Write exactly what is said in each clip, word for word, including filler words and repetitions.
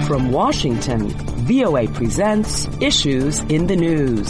From Washington, V O A presents Issues in the News.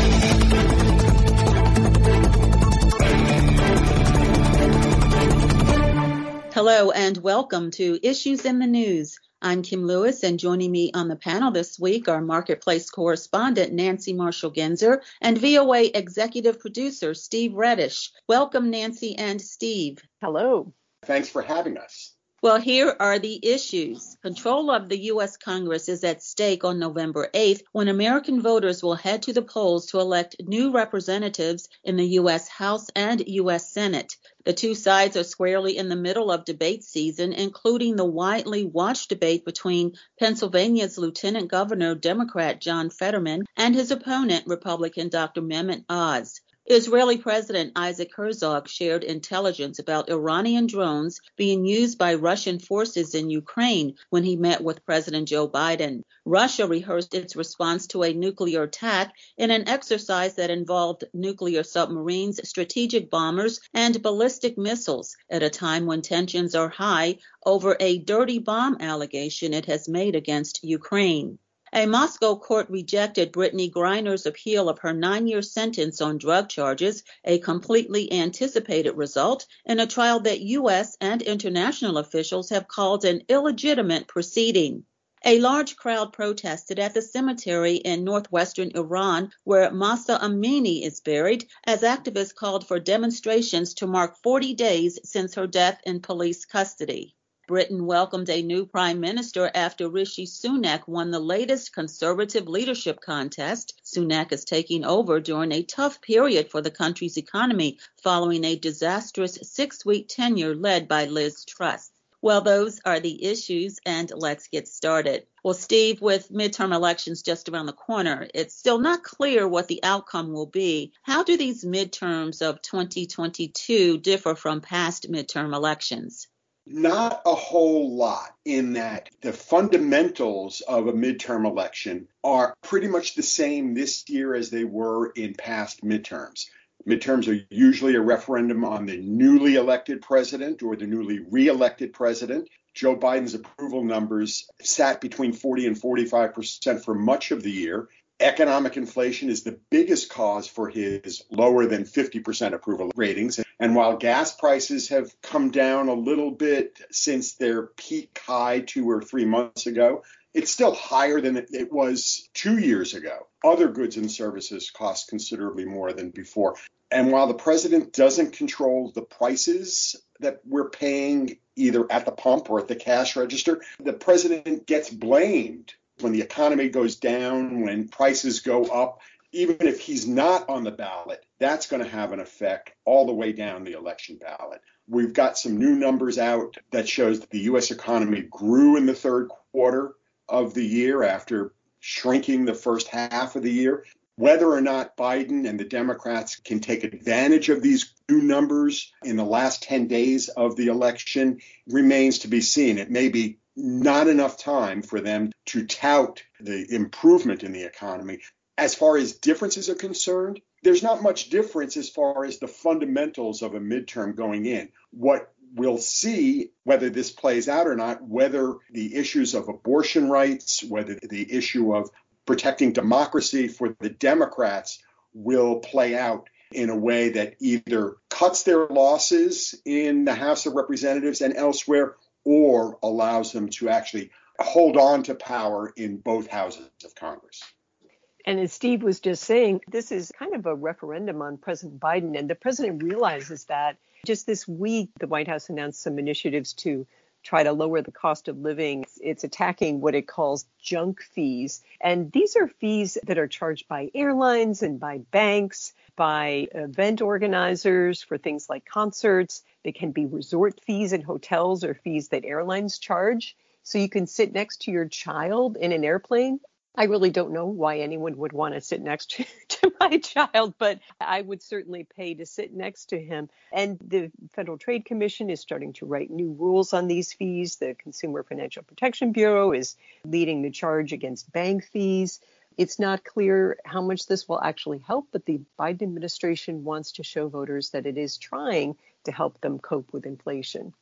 Hello and welcome to Issues in the News. I'm Kim Lewis, and joining me on the panel this week are Marketplace correspondent Nancy Marshall-Genzer and V O A executive producer Steve Reddish. Welcome, Nancy and Steve. Hello. Thanks for having us. Well, here are the issues. Control of the U S Congress is at stake on November eighth when American voters will head to the polls to elect new representatives in the U S House and U S Senate. The two sides are squarely in the middle of debate season, including the widely watched debate between Pennsylvania's Lieutenant Governor Democrat John Fetterman and his opponent Republican Doctor Mehmet Oz. Israeli President Isaac Herzog shared intelligence about Iranian drones being used by Russian forces in Ukraine when he met with President Joe Biden. Russia rehearsed its response to a nuclear attack in an exercise that involved nuclear submarines, strategic bombers, and ballistic missiles at a time when tensions are high over a dirty bomb allegation it has made against Ukraine. A Moscow court rejected Brittany Griner's appeal of her nine-year sentence on drug charges, a completely anticipated result in a trial that U S and international officials have called an illegitimate proceeding. A large crowd protested at the cemetery in northwestern Iran where Mahsa Amini is buried as activists called for demonstrations to mark forty days since her death in police custody. Britain welcomed a new prime minister after Rishi Sunak won the latest conservative leadership contest. Sunak is taking over during a tough period for the country's economy following a disastrous six-week tenure led by Liz Truss. Well, those are the issues, and let's get started. Well, Steve, with midterm elections just around the corner, it's still not clear what the outcome will be. How do these midterms of twenty twenty-two differ from past midterm elections? Not a whole lot, in that the fundamentals of a midterm election are pretty much the same this year as they were in past midterms. Midterms are usually a referendum on the newly elected president or the newly re-elected president. Joe Biden's approval numbers sat between forty and forty-five percent for much of the year. Economic inflation is the biggest cause for his lower than fifty percent approval ratings. And while gas prices have come down a little bit since their peak high two or three months ago, it's still higher than it was two years ago. Other goods and services cost considerably more than before. And while the president doesn't control the prices that we're paying either at the pump or at the cash register, the president gets blamed when the economy goes down, when prices go up. Even if he's not on the ballot, that's going to have an effect all the way down the election ballot. We've got some new numbers out that shows that the U S economy grew in the third quarter of the year after shrinking the first half of the year. Whether or not Biden and the Democrats can take advantage of these new numbers in the last ten days of the election remains to be seen. It may be not enough time for them to tout the improvement in the economy. As far as differences are concerned, there's not much difference as far as the fundamentals of a midterm going in. What we'll see, whether this plays out or not, whether the issues of abortion rights, whether the issue of protecting democracy for the Democrats will play out in a way that either cuts their losses in the House of Representatives and elsewhere, or allows them to actually hold on to power in both houses of Congress. And as Steve was just saying, this is kind of a referendum on President Biden, and the president realizes that. Just this week, the White House announced some initiatives to try to lower the cost of living. It's attacking what it calls junk fees. And these are fees that are charged by airlines and by banks, by event organizers for things like concerts. They can be resort fees in hotels or fees that airlines charge. So you can sit next to your child in an airplane. I really don't know why anyone would want to sit next to, to my child, but I would certainly pay to sit next to him. And the Federal Trade Commission is starting to write new rules on these fees. The Consumer Financial Protection Bureau is leading the charge against bank fees. It's not clear how much this will actually help, but the Biden administration wants to show voters that it is trying to help them cope with inflation.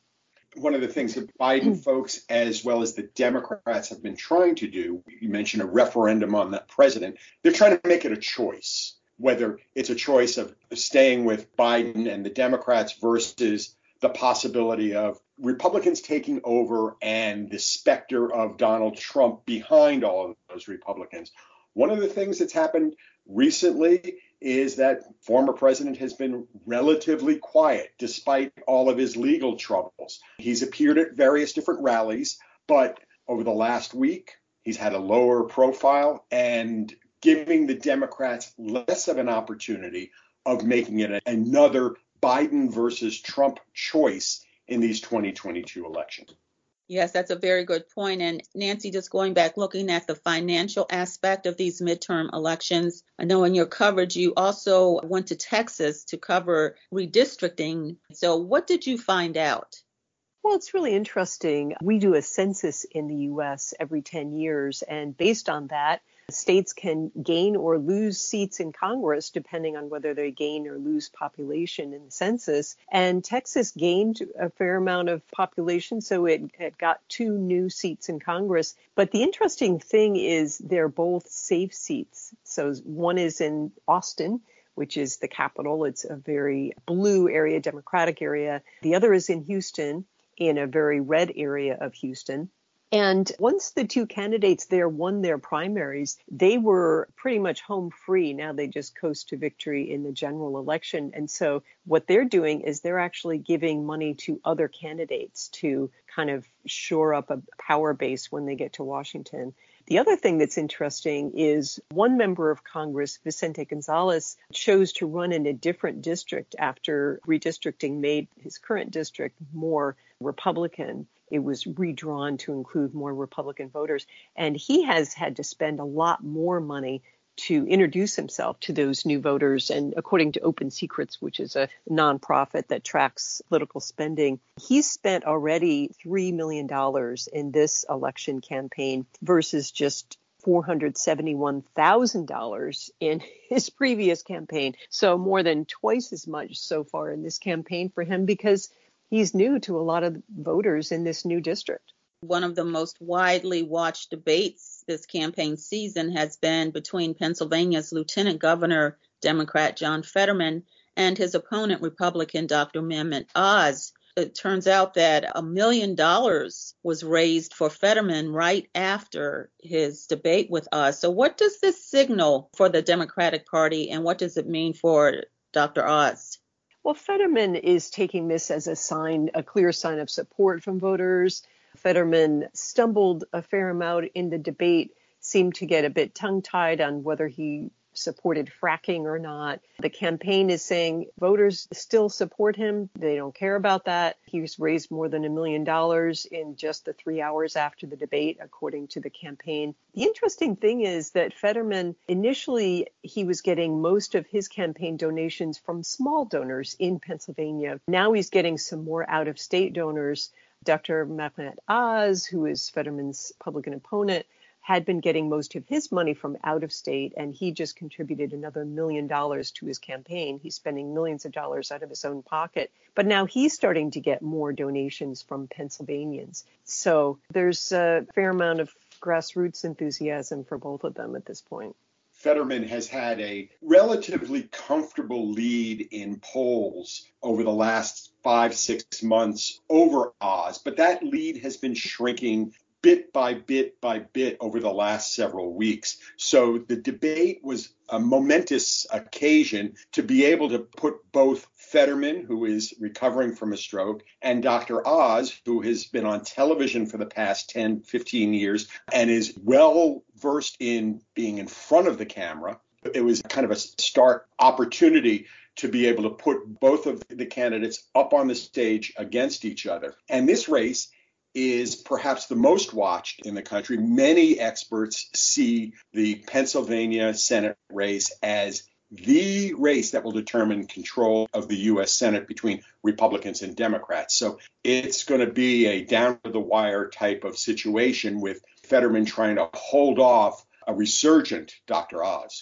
One of the things that Biden folks, as well as the Democrats, have been trying to do, you mentioned a referendum on the president, they're trying to make it a choice, whether it's a choice of staying with Biden and the Democrats versus the possibility of Republicans taking over and the specter of Donald Trump behind all of those Republicans. One of the things that's happened recently is that former president has been relatively quiet despite all of his legal troubles. He's appeared at various different rallies, but over the last week, he's had a lower profile and giving the Democrats less of an opportunity of making it another Biden versus Trump choice in these twenty twenty-two elections. Yes, that's a very good point. And Nancy, just going back, looking at the financial aspect of these midterm elections, I know in your coverage, you also went to Texas to cover redistricting. So what did you find out? Well, it's really interesting. We do a census in the U S every ten years, and based on that, states can gain or lose seats in Congress depending on whether they gain or lose population in the census. And Texas gained a fair amount of population, so it, it got two new seats in Congress. But the interesting thing is they're both safe seats. So one is in Austin, which is the capital. It's a very blue area, Democratic area. The other is in Houston, in a very red area of Houston. And once the two candidates there won their primaries, they were pretty much home free. Now they just coast to victory in the general election. And so what they're doing is they're actually giving money to other candidates to kind of shore up a power base when they get to Washington. The other thing that's interesting is one member of Congress, Vicente Gonzalez, chose to run in a different district after redistricting made his current district more Republican. It was redrawn to include more Republican voters. And he has had to spend a lot more money to introduce himself to those new voters. And according to Open Secrets, which is a nonprofit that tracks political spending, he's spent already three million dollars in this election campaign versus just four hundred seventy-one thousand dollars in his previous campaign. So more than twice as much so far in this campaign for him because he's new to a lot of voters in this new district. One of the most widely watched debates this campaign season has been between Pennsylvania's Lieutenant Governor, Democrat John Fetterman, and his opponent, Republican Doctor Mehmet Oz. It turns out that a million dollars was raised for Fetterman right after his debate with Oz. So what does this signal for the Democratic Party, and what does it mean for Doctor Oz? Well, Fetterman is taking this as a sign, a clear sign of support from voters. Fetterman stumbled a fair amount in the debate, seemed to get a bit tongue-tied on whether he supported fracking or not. The campaign is saying voters still support him. They don't care about that. He's raised more than a million dollars in just the three hours after the debate, according to the campaign. The interesting thing is that Fetterman, initially, he was getting most of his campaign donations from small donors in Pennsylvania. Now he's getting some more out-of-state donors. Doctor Mehmet Oz, who is Fetterman's Republican opponent, had been getting most of his money from out of state, and he just contributed another million dollars to his campaign. He's spending millions of dollars out of his own pocket. But now he's starting to get more donations from Pennsylvanians. So there's a fair amount of grassroots enthusiasm for both of them at this point. Fetterman has had a relatively comfortable lead in polls over the last five, six months over Oz, but that lead has been shrinking bit by bit by bit over the last several weeks. So the debate was a momentous occasion to be able to put both Fetterman, who is recovering from a stroke, and Doctor Oz, who has been on television for the past ten, fifteen years and is well versed in being in front of the camera. It was kind of a stark opportunity to be able to put both of the candidates up on the stage against each other. And this race is perhaps the most watched in the country. Many experts see the Pennsylvania Senate race as the race that will determine control of the U S Senate between Republicans and Democrats. So it's going to be a down-to-the-wire type of situation with Fetterman trying to hold off a resurgent Doctor Oz.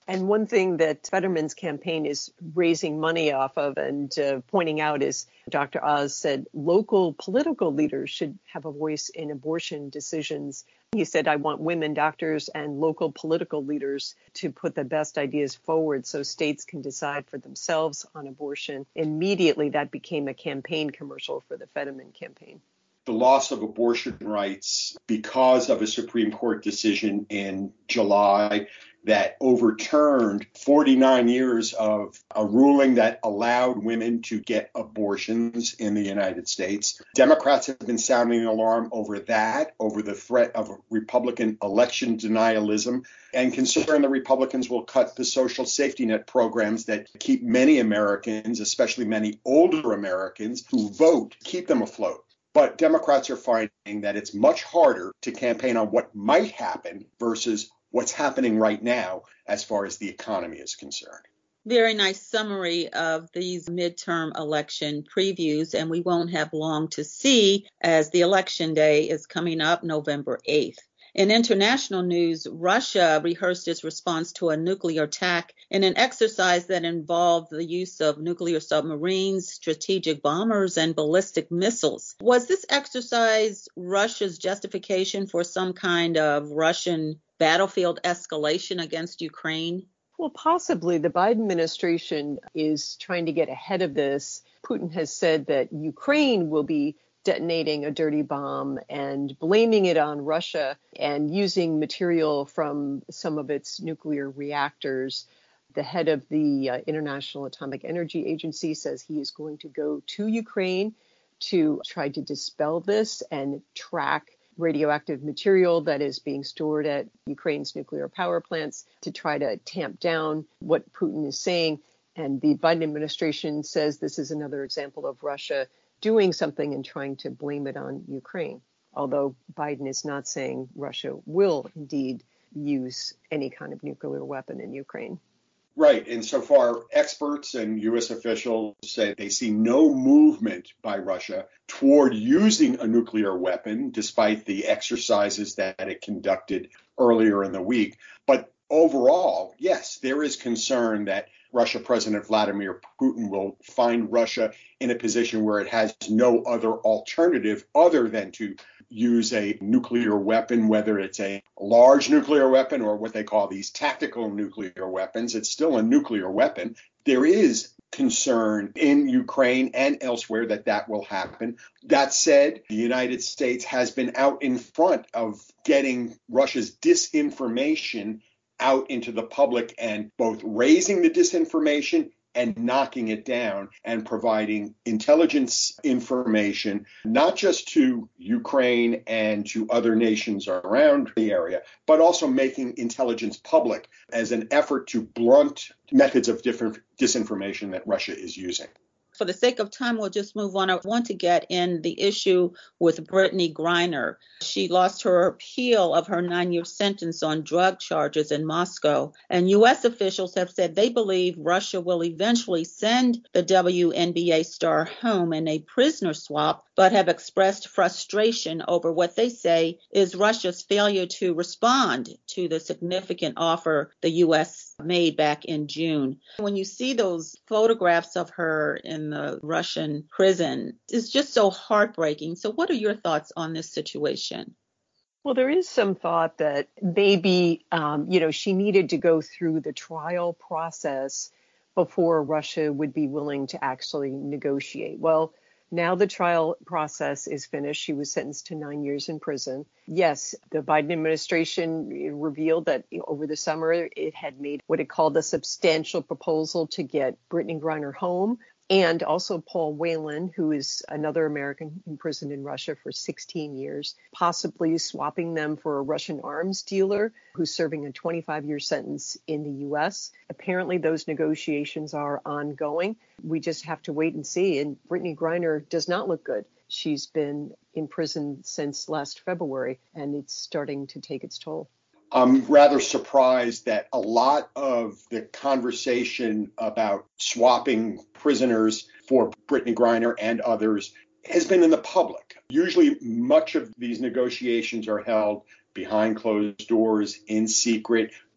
And one thing that Fetterman's campaign is raising money off of and uh, pointing out is Doctor Oz said local political leaders should have a voice in abortion decisions. He said, I want women doctors and local political leaders to put the best ideas forward so states can decide for themselves on abortion. Immediately, that became a campaign commercial for the Fetterman campaign. The loss of abortion rights because of a Supreme Court decision in July that overturned forty-nine years of a ruling that allowed women to get abortions in the United States. Democrats have been sounding the alarm over that, over the threat of Republican election denialism, and concerned the Republicans will cut the social safety net programs that keep many Americans, especially many older Americans who vote, keep them afloat. But Democrats are finding that it's much harder to campaign on what might happen versus what's happening right now as far as the economy is concerned. Very nice summary of these midterm election previews, and we won't have long to see as the election day is coming up November eighth. In international news, Russia rehearsed its response to a nuclear attack in an exercise that involved the use of nuclear submarines, strategic bombers, and ballistic missiles. Was this exercise Russia's justification for some kind of Russian battlefield escalation against Ukraine? Well, possibly. The Biden administration is trying to get ahead of this. Putin has said that Ukraine will be detonating a dirty bomb and blaming it on Russia and using material from some of its nuclear reactors. The head of the uh, International Atomic Energy Agency says he is going to go to Ukraine to try to dispel this and track radioactive material that is being stored at Ukraine's nuclear power plants to try to tamp down what Putin is saying. And the Biden administration says this is another example of Russia doing something and trying to blame it on Ukraine, although Biden is not saying Russia will indeed use any kind of nuclear weapon in Ukraine. Right. And so far, experts and U S officials say they see no movement by Russia toward using a nuclear weapon, despite the exercises that it conducted earlier in the week. But overall, yes, there is concern that Russia President Vladimir Putin will find Russia in a position where it has no other alternative other than to use a nuclear weapon, whether it's a large nuclear weapon or what they call these tactical nuclear weapons. It's still a nuclear weapon. There is concern in Ukraine and elsewhere that that will happen. That said, the United States has been out in front of getting Russia's disinformation out into the public and both raising the disinformation and knocking it down and providing intelligence information, not just to Ukraine and to other nations around the area, but also making intelligence public as an effort to blunt methods of different disinformation that Russia is using. For the sake of time, we'll just move on. I want to get in the issue with Brittany Griner. She lost her appeal of her nine-year sentence on drug charges in Moscow. And U S officials have said they believe Russia will eventually send the W N B A star home in a prisoner swap, but have expressed frustration over what they say is Russia's failure to respond to the significant offer the U S made back in June. When you see those photographs of her in the Russian prison, it's just so heartbreaking. So what are your thoughts on this situation? Well, there is some thought that maybe, um, you know, she needed to go through the trial process before Russia would be willing to actually negotiate. Well, now the trial process is finished. She was sentenced to nine years in prison. Yes, the Biden administration revealed that over the summer it had made what it called a substantial proposal to get Brittany Griner home. And also Paul Whelan, who is another American imprisoned in Russia for sixteen years, possibly swapping them for a Russian arms dealer who's serving a twenty-five year sentence in the U S. Apparently, those negotiations are ongoing. We just have to wait and see. And Brittany Griner does not look good. She's been in prison since last February, and it's starting to take its toll. I'm rather surprised that a lot of the conversation about swapping prisoners for Brittany Griner and others has been in the public. Usually, much of these negotiations are held behind closed doors, in secret,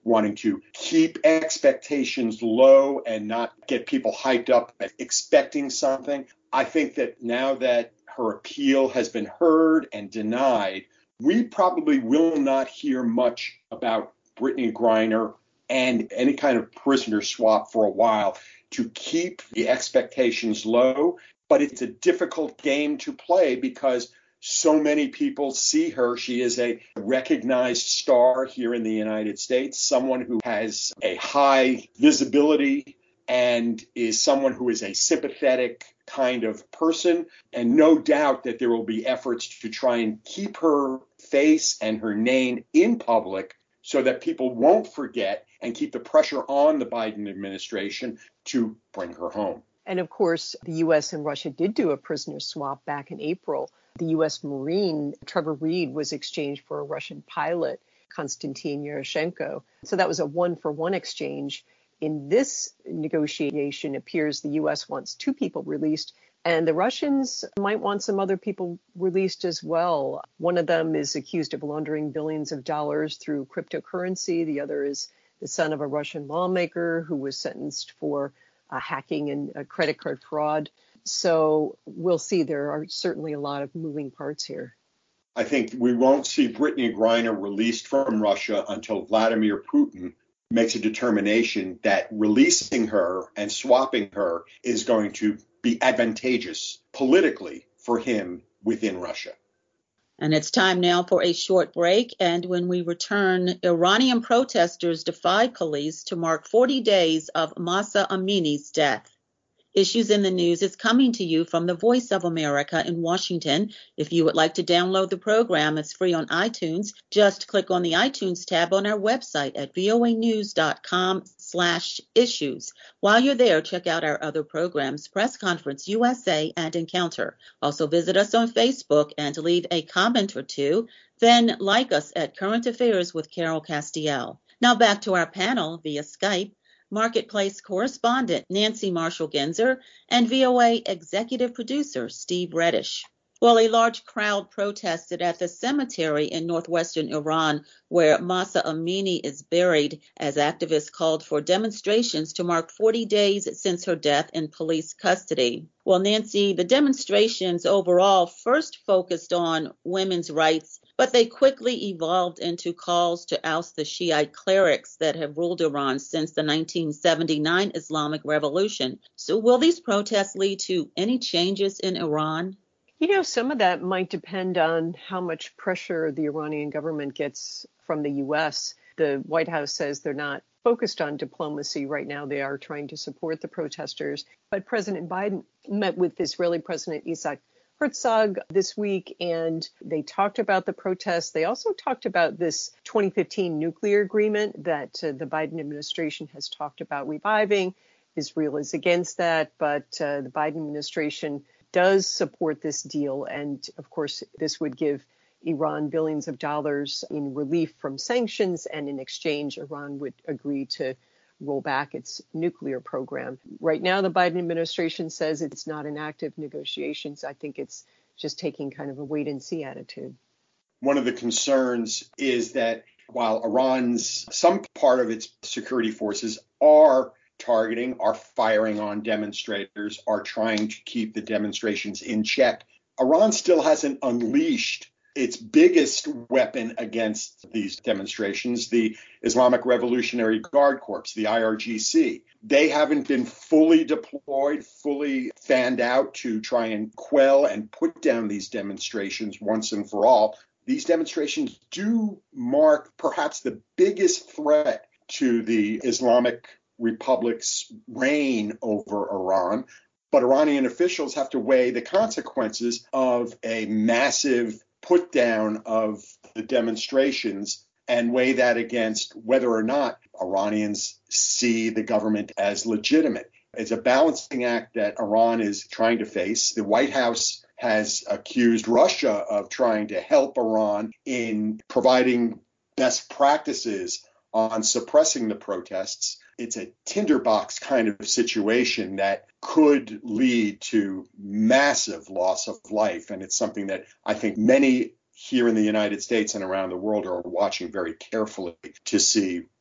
wanting to keep expectations low and not get people hyped up expecting something. I think that now that her appeal has been heard and denied, we probably will not hear much about Brittney Griner and any kind of prisoner swap for a while to keep the expectations low. But it's a difficult game to play because so many people see her. She is a recognized star here in the United States, someone who has a high visibility and is someone who is a sympathetic kind of person. And no doubt that there will be efforts to try and keep her face and her name in public so that people won't forget and keep the pressure on the Biden administration to bring her home. And of course, the U S and Russia did do a prisoner swap back in April. The U S Marine, Trevor Reed, was exchanged for a Russian pilot, Konstantin Yaroshenko. So that was a one-for-one exchange. In this negotiation, it appears the U S wants two people released, and the Russians might want some other people released as well. One of them is accused of laundering billions of dollars through cryptocurrency. The other is the son of a Russian lawmaker who was sentenced for uh, hacking and uh, credit card fraud. So we'll see. There are certainly a lot of moving parts here. I think we won't see Brittney Griner released from Russia until Vladimir Putin makes a determination that releasing her and swapping her is going to be advantageous politically for him within Russia. And it's time now for a short break. And when we return, Iranian protesters defy police to mark forty days of Mahsa Amini's death. Issues in the News is coming to you from the Voice of America in Washington. If you would like to download the program, it's free on iTunes. Just click on the iTunes tab on our website at voanews.com slash issues. While you're there, check out our other programs, Press Conference U S A and Encounter. Also visit us on Facebook and leave a comment or two. Then like us at Current Affairs with Carol Castiel. Now back to our panel via Skype. Marketplace correspondent Nancy Marshall-Genzer, and V O A executive producer Steve Reddish. Well, a large crowd protested at the cemetery in northwestern Iran where Mahsa Amini is buried as activists called for demonstrations to mark forty days since her death in police custody. Well, Nancy, the demonstrations overall first focused on women's rights, but they quickly evolved into calls to oust the Shiite clerics that have ruled Iran since the nineteen seventy-nine Islamic Revolution. So will these protests lead to any changes in Iran? You know, some of that might depend on how much pressure the Iranian government gets from the U S. The White House says they're not focused on diplomacy right now. They are trying to support the protesters. But President Biden met with Israeli President Isaac Herzog this week, and they talked about the protests. They also talked about this twenty fifteen nuclear agreement that uh, the Biden administration has talked about reviving. Israel is against that, but uh, the Biden administration does support this deal. And of course, this would give Iran billions of dollars in relief from sanctions. And in exchange, Iran would agree to roll back its nuclear program. Right now, the Biden administration says it's not in active negotiations. I think it's just taking kind of a wait and see attitude. One of the concerns is that while Iran's, some part of its security forces are targeting, are firing on demonstrators, are trying to keep the demonstrations in check, Iran still hasn't unleashed its biggest weapon against these demonstrations, the Islamic Revolutionary Guard Corps, the I R G C. They haven't been fully deployed, fully fanned out to try and quell and put down these demonstrations once and for all. These demonstrations do mark perhaps the biggest threat to the Islamic Republic's reign over Iran. But Iranian officials have to weigh the consequences of a massive put down of the demonstrations and weigh that against whether or not Iranians see the government as legitimate. It's a balancing act that Iran is trying to face. The White House has accused Russia of trying to help Iran in providing best practices on suppressing the protests. It's a tinderbox kind of situation that could lead to massive loss of life. And it's something that I think many here in the United States and around the world are watching very carefully to see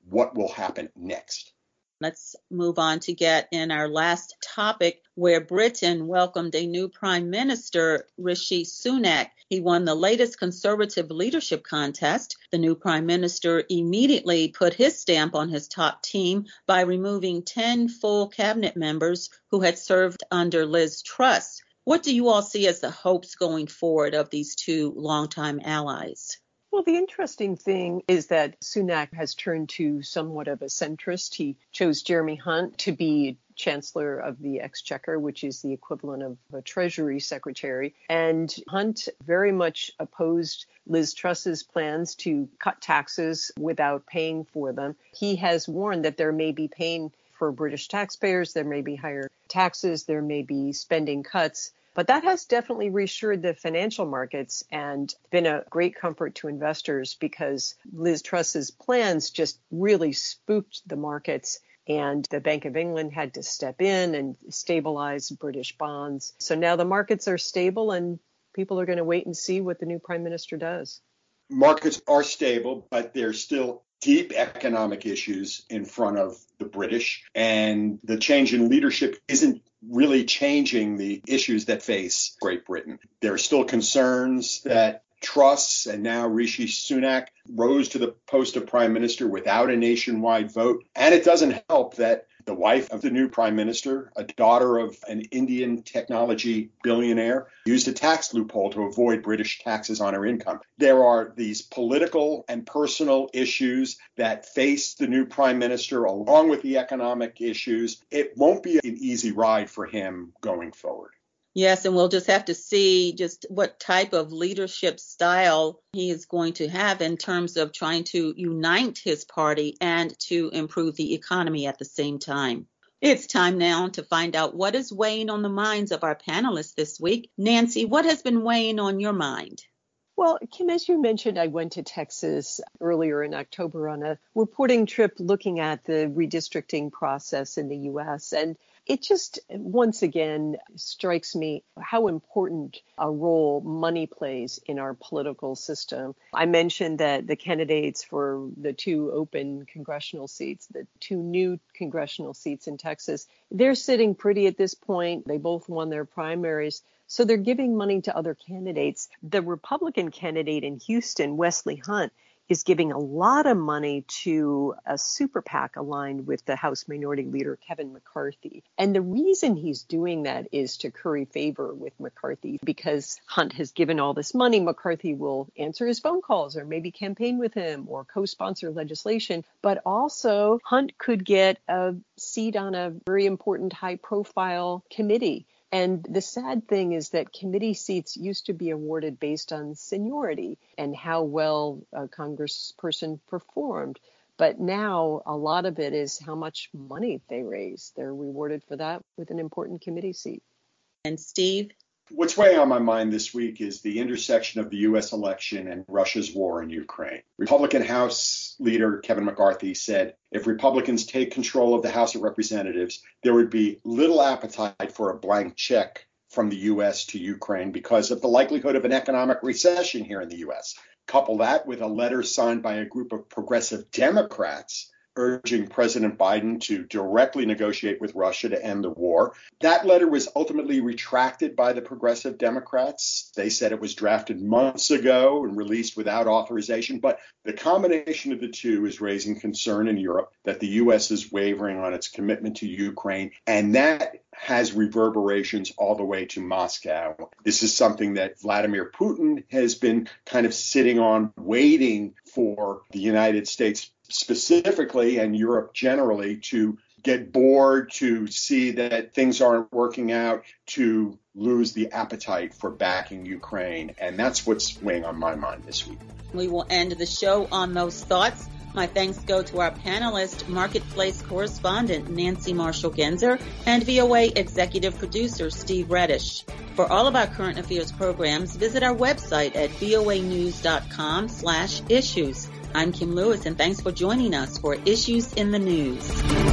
what will happen next. Let's move on to get in our last topic, where Britain welcomed a new Prime Minister, Rishi Sunak. He won the latest Conservative leadership contest. The new Prime Minister immediately put his stamp on his top team by removing ten full cabinet members who had served under Liz Truss. What do you all see as the hopes going forward of these two longtime allies? Well, the interesting thing is that Sunak has turned to somewhat of a centrist. He chose Jeremy Hunt to be Chancellor of the Exchequer, which is the equivalent of a Treasury Secretary. And Hunt very much opposed Liz Truss's plans to cut taxes without paying for them. He has warned that there may be pain for British taxpayers, there may be higher taxes, there may be spending cuts. But that has definitely reassured the financial markets and been a great comfort to investors, because Liz Truss's plans just really spooked the markets, and the Bank of England had to step in and stabilize British bonds. So now the markets are stable, and people are going to wait and see what the new prime minister does. Markets are stable, but there's still deep economic issues in front of the British, and the change in leadership isn't really changing the issues that face Great Britain. There are still concerns that Truss and now Rishi Sunak rose to the post of prime minister without a nationwide vote. And it doesn't help that the wife of the new prime minister, a daughter of an Indian technology billionaire, used a tax loophole to avoid British taxes on her income. There are these political and personal issues that face the new prime minister, along with the economic issues. It won't be an easy ride for him going forward. Yes, and we'll just have to see just what type of leadership style he is going to have in terms of trying to unite his party and to improve the economy at the same time. It's time now to find out what is weighing on the minds of our panelists this week. Nancy, what has been weighing on your mind? Well, Kim, as you mentioned, I went to Texas earlier in October on a reporting trip looking at the redistricting process in the U S, and it just once again strikes me how important a role money plays in our political system. I mentioned that the candidates for the two open congressional seats, the two new congressional seats in Texas, they're sitting pretty at this point. They both won their primaries. So they're giving money to other candidates. The Republican candidate in Houston, Wesley Hunt, is giving a lot of money to a super PAC aligned with the House Minority Leader, Kevin McCarthy. And the reason he's doing that is to curry favor with McCarthy, because Hunt has given all this money. McCarthy will answer his phone calls or maybe campaign with him or co-sponsor legislation. But also Hunt could get a seat on a very important high-profile committee. And the sad thing is that committee seats used to be awarded based on seniority and how well a congressperson performed. But now a lot of it is how much money they raise. They're rewarded for that with an important committee seat. And Steve? What's weighing on my mind this week is the intersection of the U S election and Russia's war in Ukraine. Republican House leader Kevin McCarthy said if Republicans take control of the House of Representatives, there would be little appetite for a blank check from the U S to Ukraine because of the likelihood of an economic recession here in the U S. Couple that with a letter signed by a group of progressive Democrats urging President Biden to directly negotiate with Russia to end the war. That letter was ultimately retracted by the progressive Democrats. They said it was drafted months ago and released without authorization. But the combination of the two is raising concern in Europe that the U S is wavering on its commitment to Ukraine, and that has reverberations all the way to Moscow. This is something that Vladimir Putin has been kind of sitting on, waiting for the United States specifically and Europe generally to get bored, to see that things aren't working out, to lose the appetite for backing Ukraine. And that's what's weighing on my mind this week. We will end the show on those thoughts. My thanks go to our panelist, Marketplace correspondent Nancy Marshall-Genzer, and V O A executive producer Steve Reddish. For all of our current affairs programs, visit our website at voanews.com slash issues. I'm Kim Lewis, and thanks for joining us for Issues in the News.